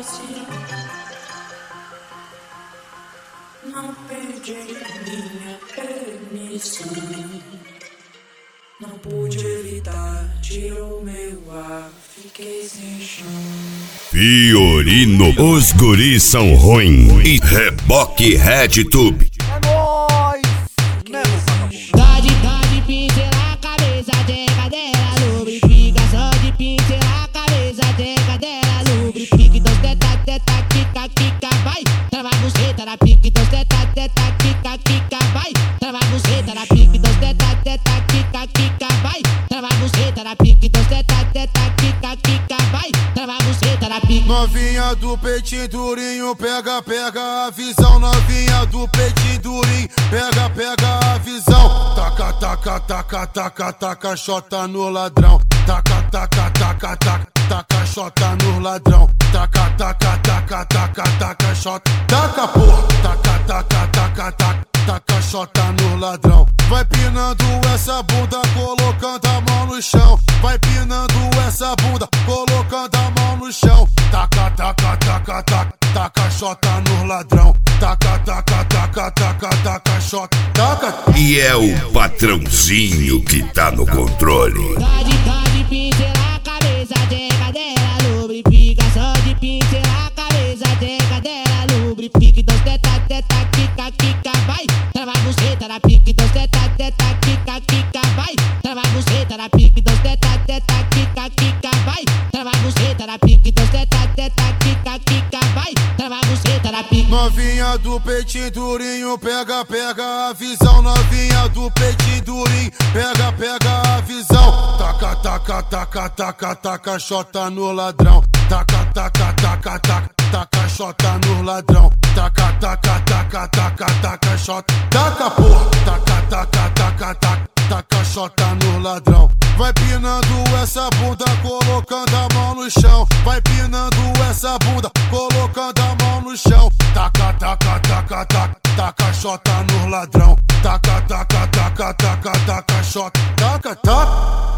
assim. Não pedi minha permissão. Não pude evitar, tirou meu ar, fiquei sem chão. Fiorino, os guris são ruins. E Reboque RedTube. É nóis! Mesmo Só de pincelar a cabeça, tem cadeira, lubrifica. Só de pincelar a cabeça, tem cadeira, lubrifica. Então teta, teta, quica, quica, vai. Trava a buceta na pique, então teta, teta, quica, quica, vai. Trava a buceta na pique, então teta, teta, quica, quica, vai. Trava a buceta na pique, então teta, teta, quica, quica, vai. Trava a buceta na pique. Novinha do peitinho durinho, pega, pega a visão. Novinha do peitinho durinho, pega, pega a visão. Taca, taca, taca, taca, taca, xota no ladrão. Taca, taca, taca, taca, taca, xota no ladrão. Taca, taca, taca, taca, taca, xota. Taca, porra. Taca, taca, taca, taca, taca, xota no ladrão. Vai pinando essa bunda, colocando a mão no chão. Vai pinando essa bunda, colocando a mão no chão. Taca, taca, taca, taca, taca, xota no ladrão. Taca, taca, taca, taca, taca, xota. Taca. E é o patrãozinho que tá no controle. Só de pincelar a cabeça, tem cadeira, lubrifica. Só de pincelar a cabeça, tem cadeira, lubrifica. Então teta, teta, quica, quica, vai. Trava a buceta na pique, então teta, teta, quica, quica, vai. Trava a buceta na pique, então teta, teta, quica, quica, vai. Trava a buceta na pique, então teta, teta, quica, quica, vai. Trava a buceta na pique. Novinha do peitinho durinho, pega, pega a visão. Novinha do peitinho durinho, pega, pega a visão. Taca, taca, taca, taca, taca, xota no ladrão. Taca, taca, taca, taca, taca, xota no ladrão. Taca, taca, taca, taca, taca, xota. Taca, porra. Taca, taca, taca, taca, taca, xota no ladrão. Vai pinando essa bunda, colocando a mão no chão. Vai pinando essa bunda, colocando a mão no chão. Taca, taca, taca, taca, taca, xota no ladrão. Taca, taca, taca, taca, taca, xota. Taca, taca.